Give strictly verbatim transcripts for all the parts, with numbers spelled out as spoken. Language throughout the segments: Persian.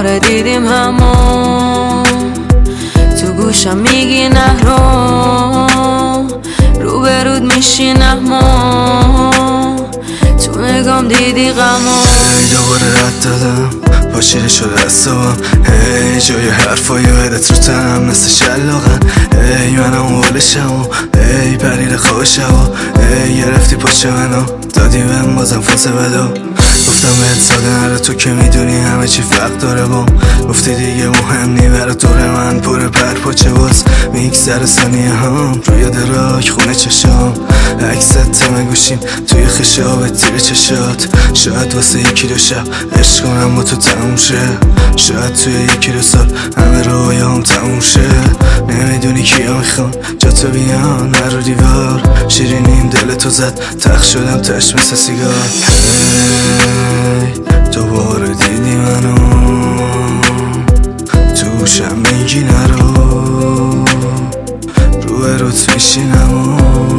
دوباره دیدیم همون، تو گوشم میگی نرو، روبرود میشینم تو نگام دیدی غمو. هی دوباره رد دادم با چیره شده اصابم، هی جای حرفای بدت رو تنم مثل شلاقن، هی منم اولشم و هی پریر خوابشم و هی گرفتی پاچه منو دادی بهم بازم فاز بدو. گفتم بهت ساده نره تو که میدونی همه چی فرق داره بام، گفتی دیگه مهم نی برا دور من پر پر پاچه باز میگذره ثانیه هم روی دراک خونه چشام، عکست تمه گوشیم توی خشاب تیر چشات. شاید واسه یکی دو شب عشق کنم با تو تموم شه، شاید توی یکی دو سال همه رویام تموم شه. نمیدونی کیا میخوان جا تو بیان نرو دیوار، شیرینیم دل تو زد تخ شدم تش مثل سیگار. دوباره دیدی منو تو گوشم میگی نرو، روی روت میشینم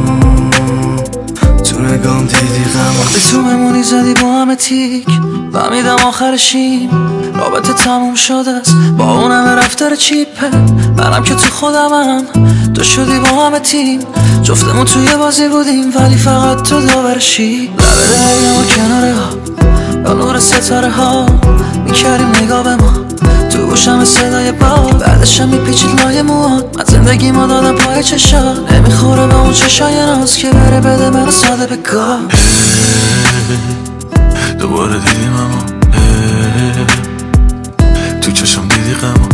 تو نگام دیدی غم. وقتی تو ممونی زدی با همه تیک فهمیدم آخرشیم رابطه تموم شده است با اون همه رفتار چیپه. منم که تو خودمم تو شدی با همه تیم، جفتمون توی بازی بودیم ولی فقط تو داورشی. لبه دریا و کناره ها با نور ستاره ها میکردیم نگاه به ما، تو گوشم صدای باد بعدشم میپیچید لای مواد. من زندگی ما دادم پای چشات، نمیخوره به اون چشای ناز که بره بده منو ساده به گاه. دوباره دیدیم اما تو چشم دیدی غمو،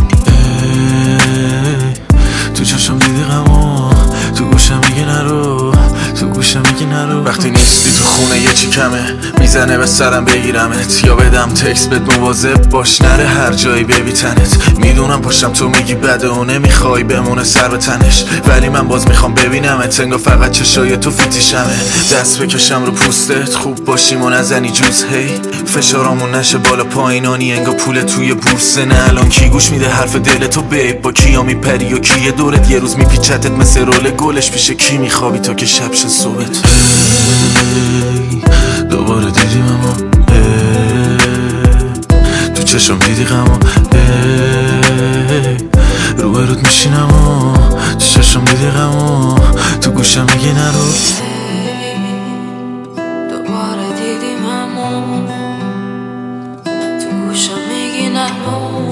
تو چشم دیدی غمو، تو گوشم میگی نرو، تو گوشم میگی نرو. وقتی نیستی تو خونه یه چی کمه میزنه به سرم بگیرمت، یا بدم تکست بهت مواظب باش نره هر جایی ببی تنت. میدونم پشتم تو میگی بده و نمیخوای بمونه سر به تنش، ولی من باز میخوام ببینمت، انگار فقط چشای تو فیتیشمه. دست بکشم رو پوستت خوب باشیم و نزنی جوز، هی فشارامون نشه بالا پایینانی انگار پول توی بورسه. نه الان کی گوش میده حرف دل تو بیب، با کیا میپری و کیه دورت یه روز میپیچتت مثل رول گلش پیش کی میخوابی تا که شب شه صبحت. دوباره دیدیم اما تو چشم دیدی غمو، رو برود میشینم و تو چشم دیدی غمو، تو گوشم میگی نرو. دوباره دیدیم همون، تو گوشم میگی نرو.